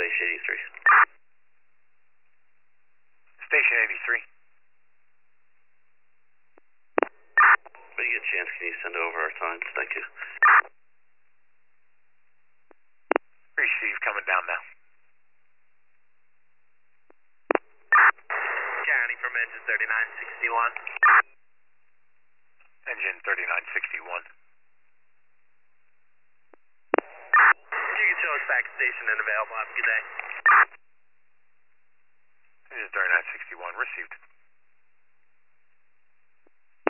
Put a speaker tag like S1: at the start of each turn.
S1: Station 83.
S2: Station 83.
S1: When you get a chance, can you send over our times? Thank you.
S2: Receive, coming down now.
S1: County from engine 3961.
S2: Engine 3961.
S1: You can show us back at station and available. Have a good day.